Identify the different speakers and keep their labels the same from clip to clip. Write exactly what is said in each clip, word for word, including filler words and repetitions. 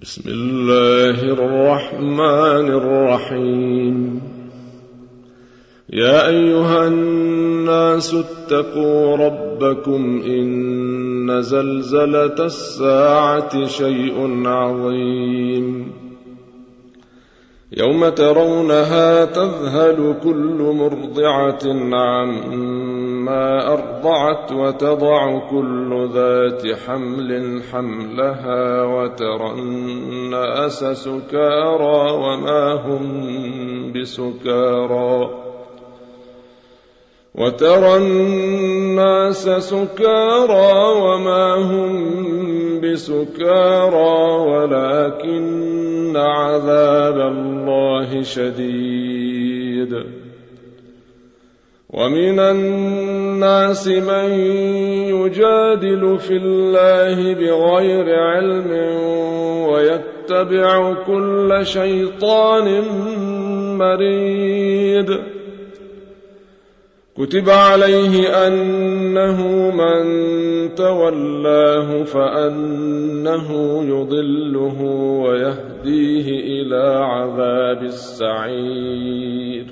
Speaker 1: بسم الله الرحمن الرحيم. يا أيها الناس اتقوا ربكم إن زلزلة الساعة شيء عظيم يوم ترونها تذهل كل مرضعة عما أرضعت وتضع كل ذات حمل حملها وترى الناس سكارى وما هم بسكارى وترى الناس سكارى وما هم بسكارى ولكن عذاب الله شديد. ومن الناس من يجادل في الله بغير علم ويتبع كل شيطان مريد. كتب عليه أنه من تولاه فأنه يضله ويهديه إلى عذاب السعير.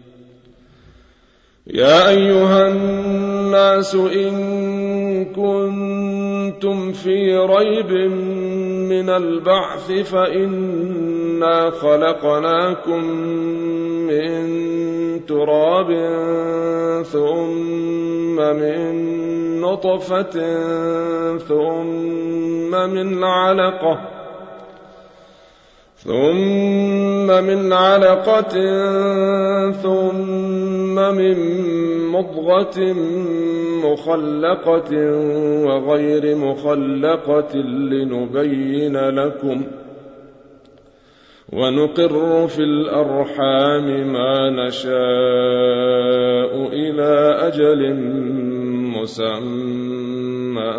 Speaker 1: يا أيها الناس إن كنتم في ريب من البعث فإنا خلقناكم من تراب ثم من نطفة ثم من علقة ثم من علقة ثم من مضغة مخلقة وغير مخلقة لنبين لكم ونقر في الأرحام ما نشاء إلى أجل مسمى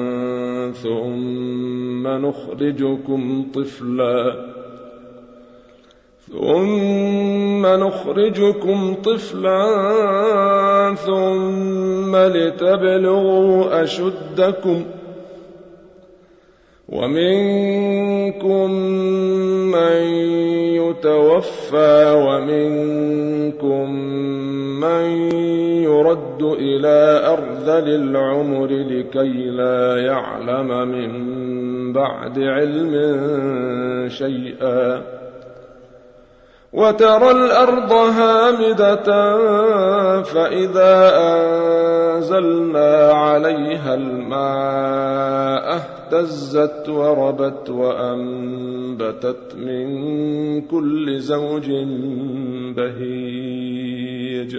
Speaker 1: ثم نخرجكم طفلا ثم نخرجكم طفلا ثم لتبلغوا أشدكم ومنكم من يتوفى ومنكم من يرد إلى أرذل العمر لكي لا يعلم من بعد علم شيئا. وترى الأرض هامدة فإذا أنزلنا عليها الماء اهتزت وربت وأنبتت من كل زوج بهيج.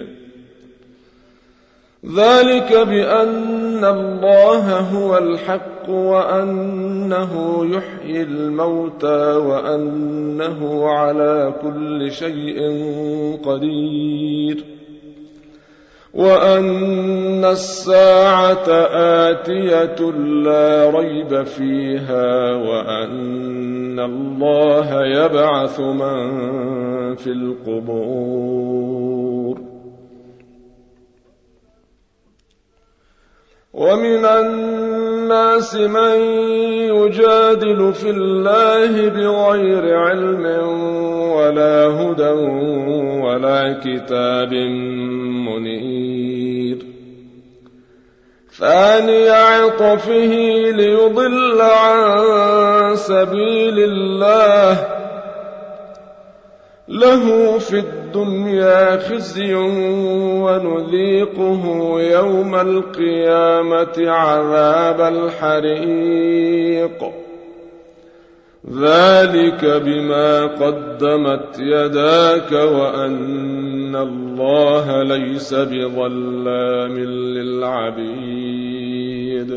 Speaker 1: ذلك بأن الله هو الحق وأنه يحيي الموتى وأنه على كل شيء قدير وأن الساعة آتية لا ريب فيها وأن الله يبعث من في القبور. ومن الناس من يجادل في الله بغير علم ولا هدى ولا كتاب منير. ثاني عطفه ليضل عن سبيل الله له في الدنيا خزي ونذيقه يوم القيامة عذاب الحريق. ذلك بما قدمت يداك وأن الله ليس بظلام للعبيد.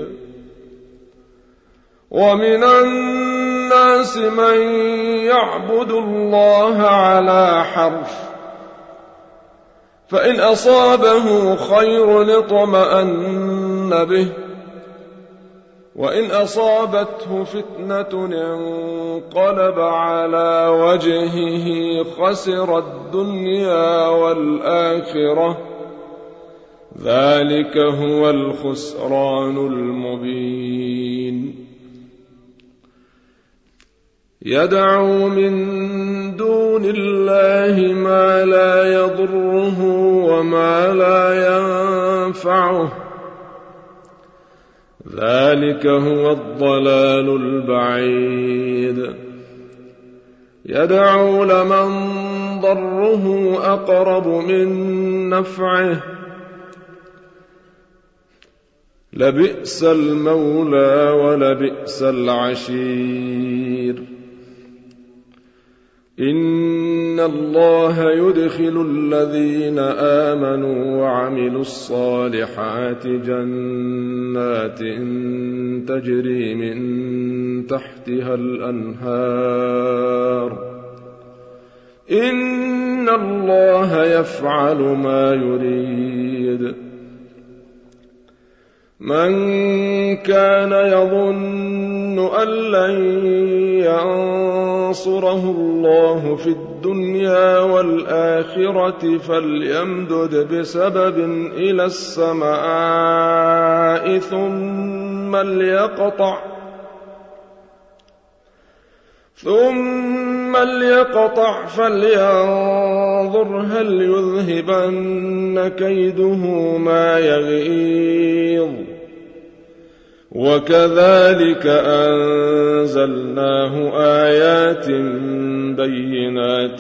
Speaker 1: ومن الناس من يعبد الله على حرف فإن أصابه خير اطمأن به وإن أصابته فتنة انقلب على وجهه خسر الدنيا والآخرة ذلك هو الخسران المبين. يدعو من دون الله ما لا يضره وما لا ينفعه، ذلك هو الضلال البعيد. يدعو لمن ضره أقرب من نفعه، لبئس المولى ولبئس العشير. إن الله يدخل الذين آمنوا وعملوا الصالحات جنات تجري من تحتها الأنهار، إن الله يفعل ما يريد. من كان يظن أن لن ينصره الله في الدنيا والآخرة فليمدد بسبب إلى السماء ثم ليقطع ثم ليقطع فلينظر هل يذهبن كيده ما يغيظ. وكذلك أنزلناه آيات بينات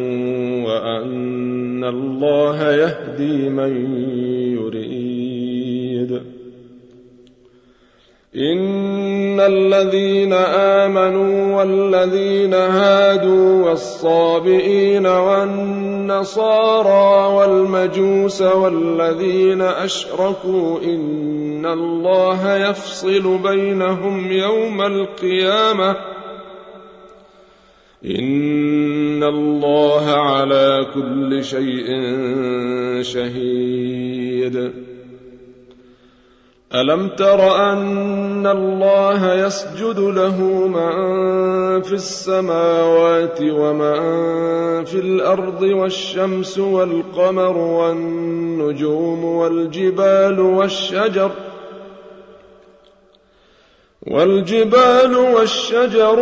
Speaker 1: وأن الله يهدي من يريد. إن الذين آمنوا والذين هادوا والصابئين والنصارى والمجوس والذين أشركوا إن الله يفصل بينهم يوم القيامة، إن الله على كل شيء شهيد. ألم تر أن الله يسجد له من في السماوات ومن في الأرض والشمس والقمر والنجوم والجبال والشجر والجبال والشجر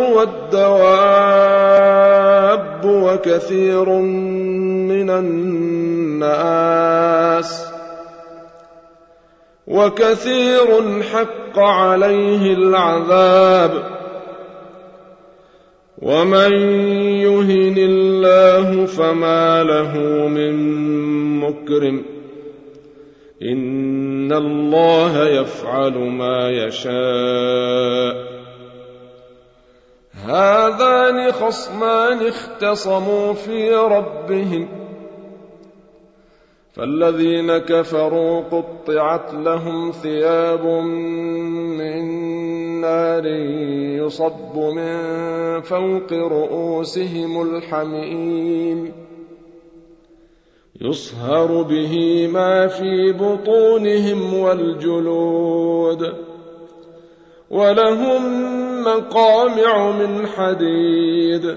Speaker 1: والدواب وكثير من الناس وكثير حق عليه العذاب ومن يهن الله فما له من مكرم إن الله يفعل ما يشاء. هذان خصمان اختصموا في ربهم فالذين كفروا قطعت لهم ثياب من نار يصب من فوق رؤوسهم الحميم يصهر به ما في بطونهم والجلود ولهم مقامع من حديد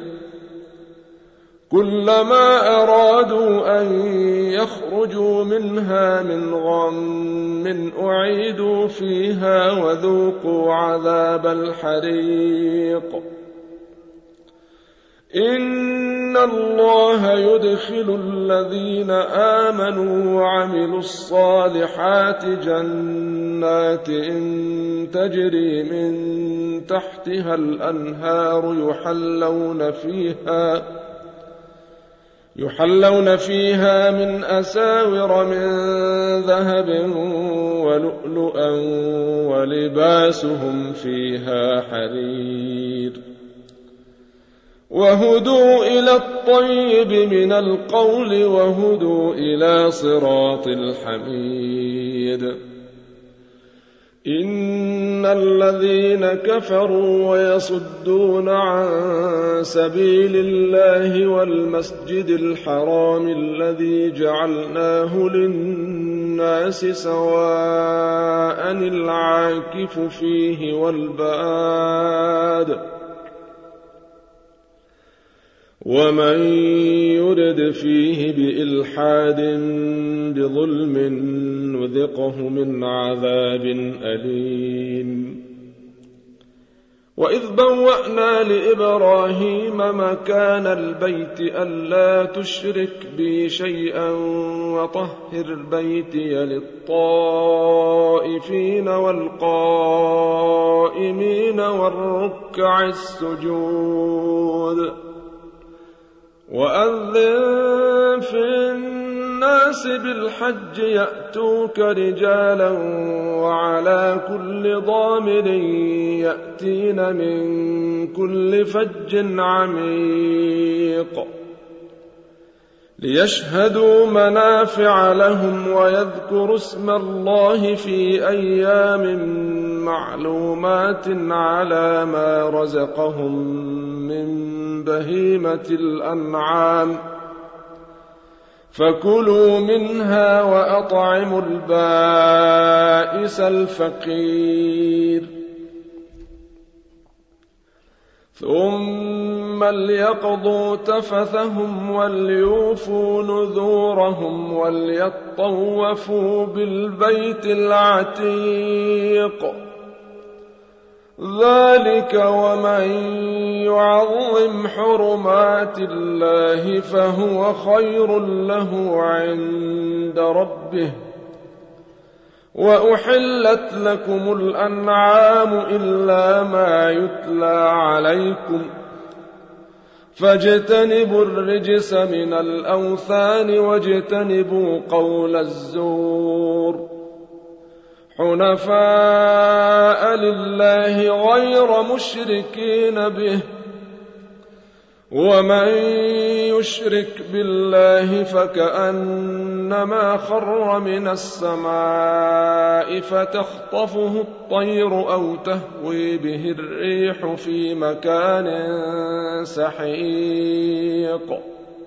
Speaker 1: كلما أرادوا أن يخرجوا منها من غم أعيدوا فيها وذوقوا عذاب الحريق. إن الله يدخل الذين آمنوا وعملوا الصالحات جنات تجري من تحتها الأنهار يحلون فيها يحلون فيها من أساور من ذهب ولؤلؤا ولباسهم فيها حرير وهدوا إلى الطيب من القول وهدوا إلى صراط الحميد. إن الذين كفروا ويصدون عن سبيل الله والمسجد الحرام الذي جعلناه للناس سواء العاكف فيه والباد ومن يرد فيه بإلحاد بظلم نذقه من عذاب أليم. وإذ بوأنا لإبراهيم مكان البيت ألا تشرك بي شيئا وطهر بيتي للطائفين والقائمين والركع السجود وأذن في الناس بالحج يأتوك رجالا وعلى كل ضامر يأتين من كل فج عميق ليشهدوا منافع لهم ويذكروا اسم الله في أيام معلومات على ما رزقهم من بهيمة الأنعام فكلوا منها وأطعموا البائس الفقير ثم ليقضوا تفثهم وليوفوا نذورهم وليطوفوا بالبيت العتيق ذلك ومن يعظم حرمات الله فهو خير له عند ربه وأحلت لكم الأنعام إلا ما يتلى عليكم فاجتنبوا الرجس من الأوثان واجتنبوا قول الزور حنفاء لله غير مشركين به ومن يشرك بالله فكأنما خر من السماء فتخطفه الطير أو تهوي به الريح في مكان سحيق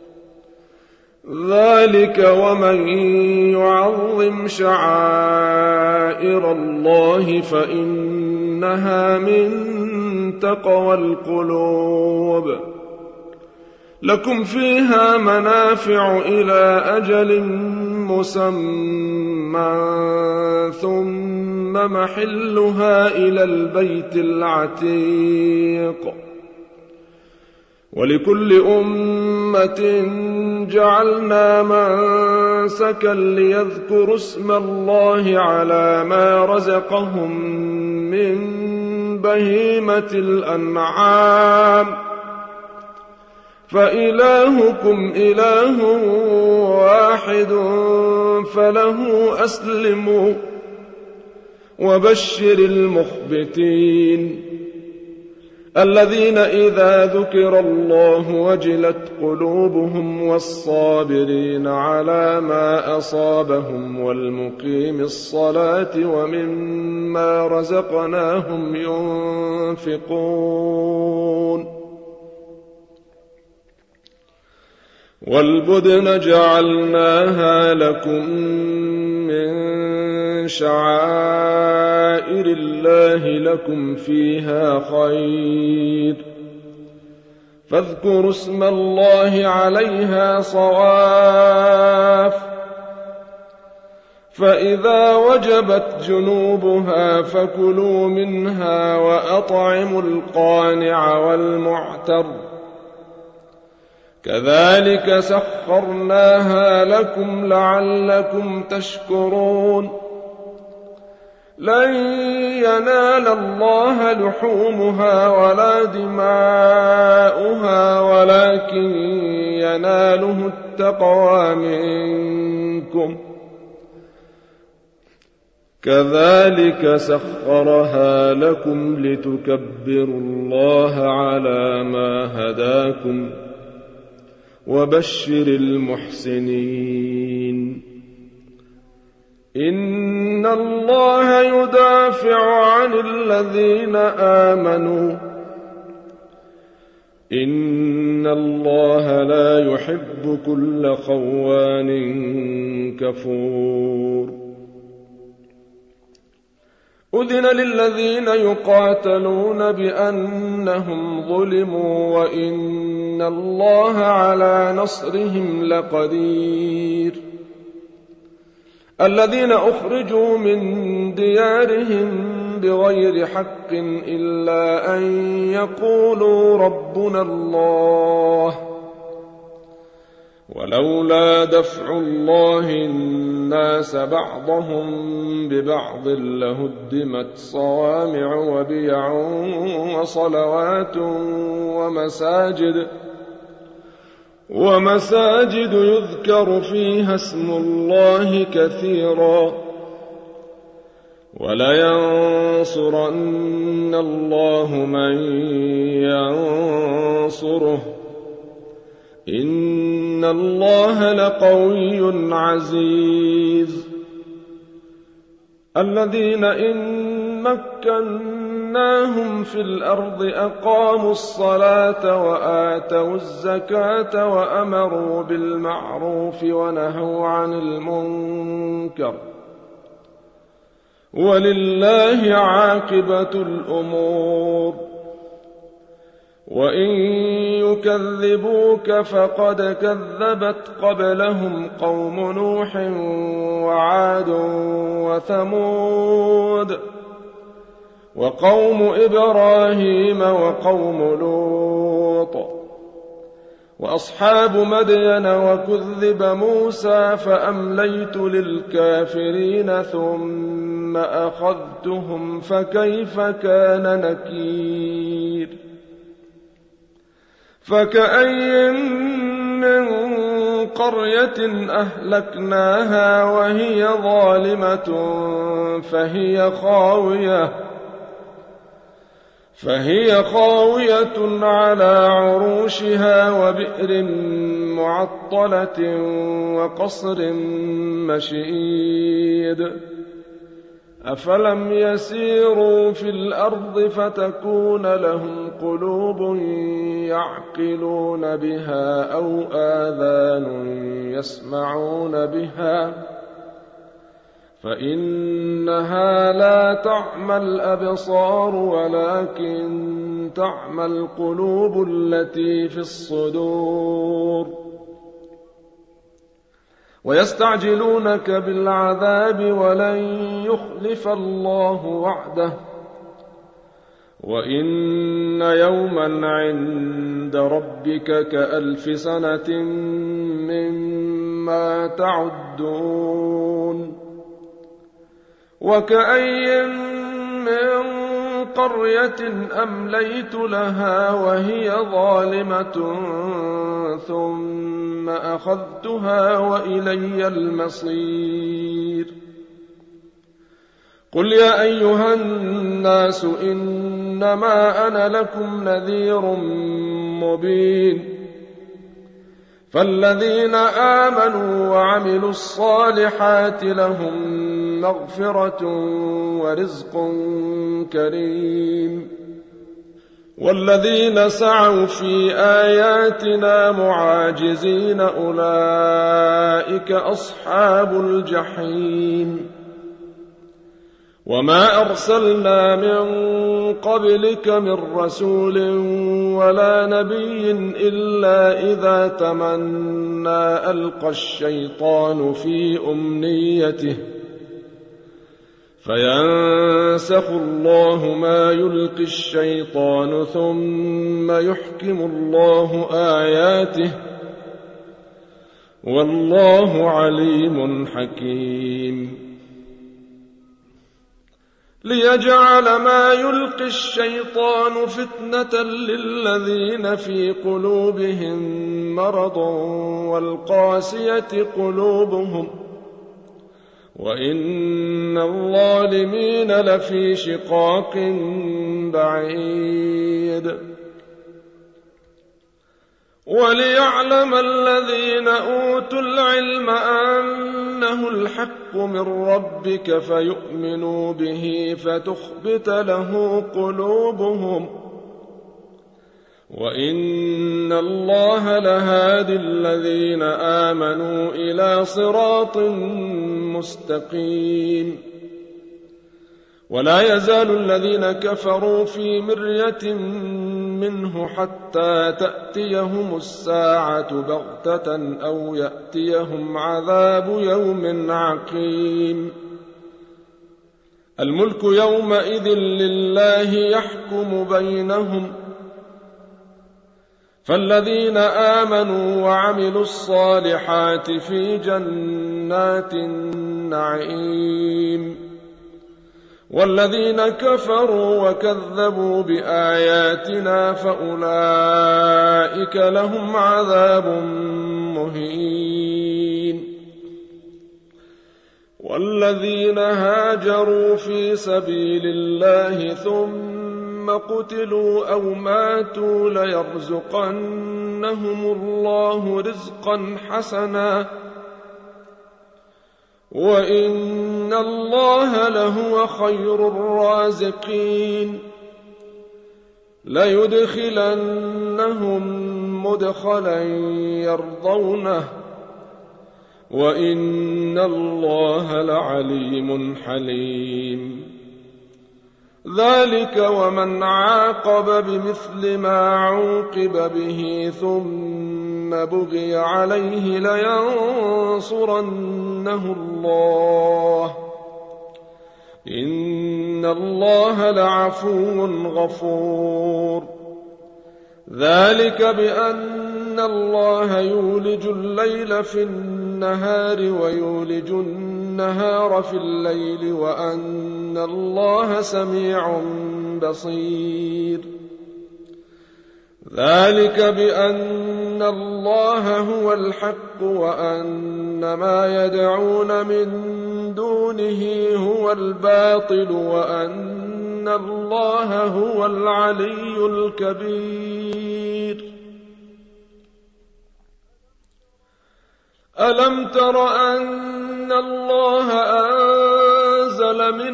Speaker 1: ذلك ومن يعظم شعائر الله فإنها من تقوى القلوب لكم فيها منافع إلى أجل مسمى ثم محلها إلى البيت العتيق ولكل أمة جعلنا منسكا ليذكروا اسم الله على ما رزقهم من بهيمة الأنعام فإلهكم إله واحد فله أسلموا وبشر المخبتين الذين إذا ذكر الله وجلت قلوبهم والصابرين على ما أصابهم والمقيم الصلاة ومما رزقناهم ينفقون والبدن جعلناها لكم من شعائر الله لكم فيها خير فاذكروا اسم الله عليها صواف فإذا وجبت جنوبها فكلوا منها وأطعموا القانع والمعتر كذلك سخرناها لكم لعلكم تشكرون لن ينال الله لحومها ولا دماؤها ولكن يناله التقوى منكم كذلك سخرها لكم لتكبروا الله على ما هداكم وبشر المحسنين إن الله يدافع عن الذين آمنوا إن الله لا يحب كل خوان كفور أذن للذين يقاتلون بأنهم ظلموا وإن الله على نصرهم لقدير الذين أخرجوا من ديارهم بغير حق إلا أن يقولوا ربنا الله ولولا دفع الله الناس بعضهم ببعض لهدمت صوامع وبيع وصلوات ومساجد ومساجد يذكر فيها اسم الله كثيرا ولينصرن الله من ينصره إن الله لقوي عزيز الذين إن مكناهم في الأرض أقاموا الصلاة وآتوا الزكاة وأمروا بالمعروف ونهوا عن المنكر ولله عاقبة الأمور وإن يكذبوك فقد كذبت قبلهم قوم نوح وعاد وثمود وقوم إبراهيم وقوم لوط وأصحاب مدين وكذب موسى فأمليت للكافرين ثم أخذتهم فكيف كان نكير فكأي من قرية أهلكناها وهي ظالمة فهي خاوية فهي خاوية على عروشها وبئر معطلة وقصر مشيد أفلم يسيروا في الأرض فتكون لهم قلوب يعقلون بها أو آذان يسمعون بها فإنها لا تعمى الأبصار ولكن تعمى القلوب التي في الصدور ويستعجلونك بالعذاب ولن يخلف الله وعده وإن يوما عند ربك كألف سنة مما تعدون وكأي من قرية أمليت لها وهي ظالمة ثم أخذتها وإلي المصير قل يا أيها الناس إنما أنا لكم نذير مبين فالذين آمنوا وعملوا الصالحات لهم مغفرة ورزق كريم والذين سعوا في آياتنا معاجزين أولئك أصحاب الجحيم وما أرسلنا من قبلك من رسول ولا نبي إلا إذا تمنى ألقى الشيطان في أمنيته فينسخ الله ما يلقي الشيطان ثم يحكم الله آياته والله عليم حكيم ليجعل ما يلقي الشيطان فتنة للذين في قلوبهم مرض والقاسية قلوبهم وإن الظالمين لفي شقاق بعيد وليعلم الذين أوتوا العلم أنه الحق من ربك فيؤمنوا به فتخبت له قلوبهم وإن الله لهادي الذين آمنوا إلى صراط مستقيم ولا يزال الذين كفروا في مرية منه حتى تأتيهم الساعة بغتة أو يأتيهم عذاب يوم عقيم الملك يومئذ لله يحكم بينهم، فالذين آمنوا وعملوا الصالحات في جنات النعيم، والذين كفروا وكذبوا بآياتنا فأولئك لهم عذاب مهين. والذين هاجروا في سبيل الله ثم قتلوا أو ماتوا ليرزقنهم الله رزقا حسنا وإن الله لهو خير الرازقين. ليدخلنهم مدخلا يرضونه وإن الله لعليم حليم. ذلك ومن عاقب بمثل ما عوقب به ثم بغي عليه لينصرنه الله إن الله لعفو غفور. ذلك بأن الله يولج الليل في النهار ويولج النهار في الليل وأن الله سميع بصير. ذلك بأن الله هو الحق وأن ما يدعون من دونه هو الباطل وأن الله هو العلي الكبير. ألم تر أن الله أنزل من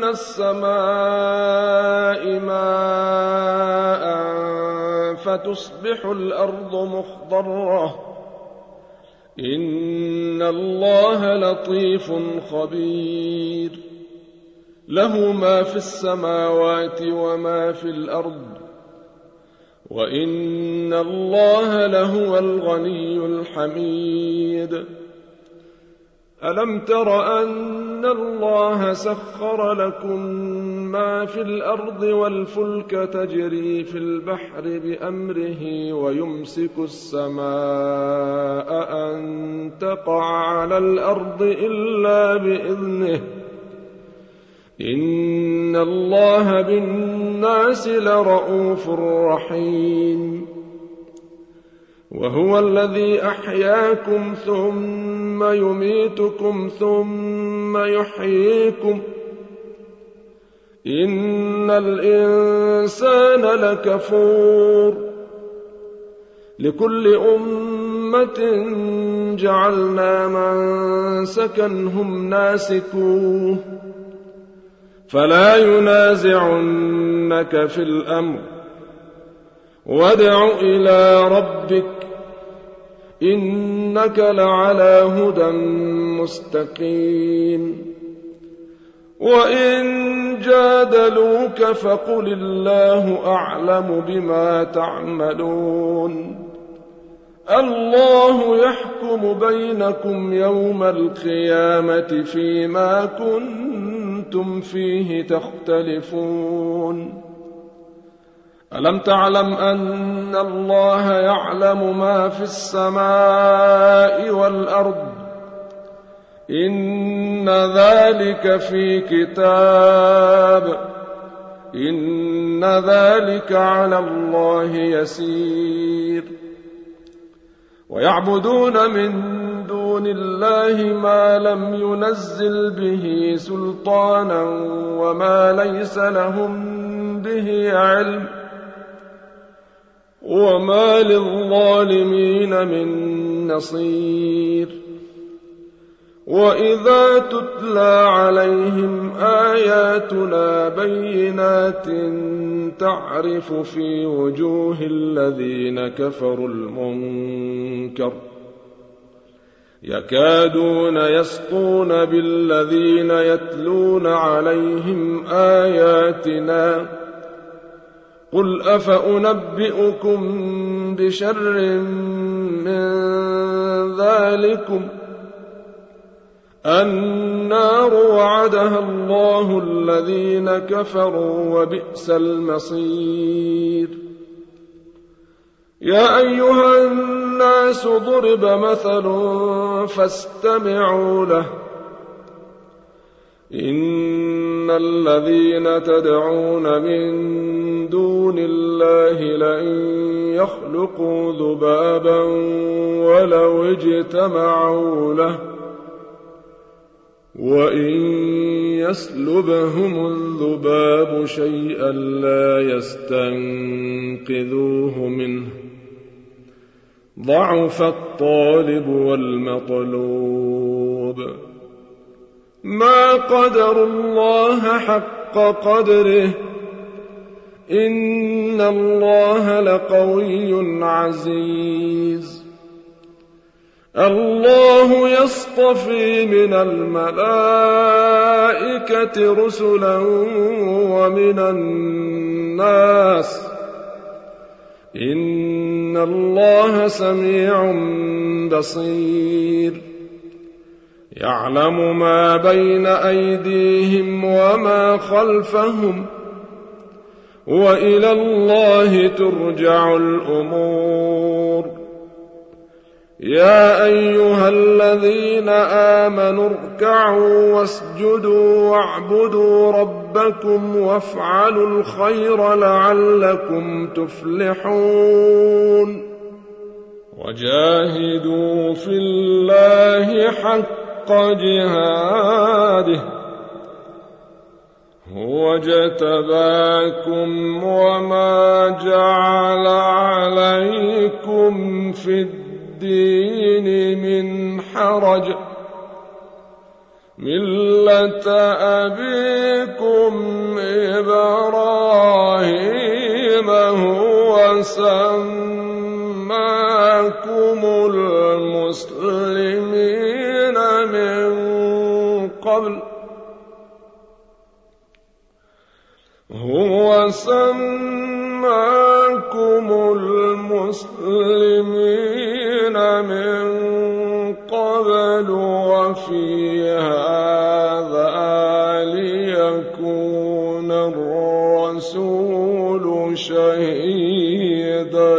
Speaker 1: السماء ماء فتصبح الأرض مخضرة إن الله لطيف خبير. له ما في السماوات وما في الأرض وإن الله لهو الغني الحميد. ألم تر أن الله سخر لكم ما في الأرض والفلك تجري في البحر بأمره ويمسك السماء أن تقع على الأرض إلا بإذنه إن الله بالناس لرءوف رحيم. وهو الذي أحياكم ثم يميتكم ثم يحييكم إن الإنسان لكفور. لكل أمة جعلنا منسكا هم ناسكوه فلا ينازعنك في الأمر وادع إلى ربك إنك لعلى هدى مستقيم. وإن جادلوك فقل الله أعلم بما تعملون الله يحكم بينكم يوم القيامة فيما كنتم فيه تختلفون. ألم تعلم أن الله يعلم ما في السماء والأرض إن ذلك في كتاب إن ذلك على الله يسير. ويعبدون من دون الله ما لم ينزل به سلطانا وما ليس لهم به علم وما للظالمين من نصير. وإذا تتلى عليهم آياتنا بينات تعرف في وجوه الذين كفروا المنكر يكادون يسطون بالذين يتلون عليهم آياتنا قل أفأنبئكم بشر من ذلكم النار وعدها الله الذين كفروا وبئس المصير. يا أيها الناس ضرب مثل فاستمعوا له إن الذين تدعون من دون الله لن يخلقوا ذبابا ولو اجتمعوا له وإن يسلبهم الذباب شيئا لا يستنقذوه منه ضعف الطالب والمطلوب. ما قدروا الله حق قدره إن الله لقوي عزيز. الله يصطفي من الملائكة رسلا ومن الناس إن الله سميع بصير. يعلم ما بين أيديهم وما خلفهم وإلى الله ترجع الأمور. يا أيها الذين آمنوا اركعوا واسجدوا واعبدوا ربكم وافعلوا الخير لعلكم تفلحون. وجاهدوا في الله حق جهاده هو اجتباكم وما جعل عليكم في الدين من حرج ملة أبيكم إبراهيم هو سماكم المسلمين من قبل هو سماكم المسلمين من قبل وفي هذا ليكون الرسول شهيدا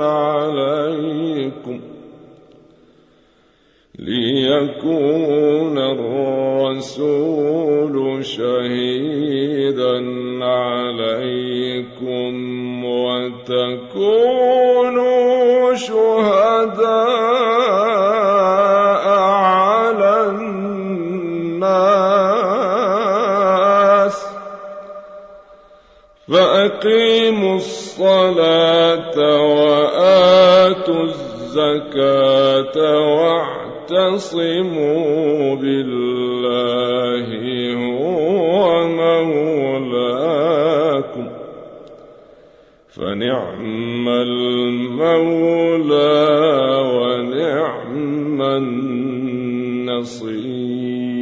Speaker 1: عليكم ليكون الرسول شهيدا عليكم وتكونوا شهداء على الناس فأقيموا الصلاة وآتوا الزكاة واعتصموا بالله هو مولاكم فنعم المولى ونعم النصير.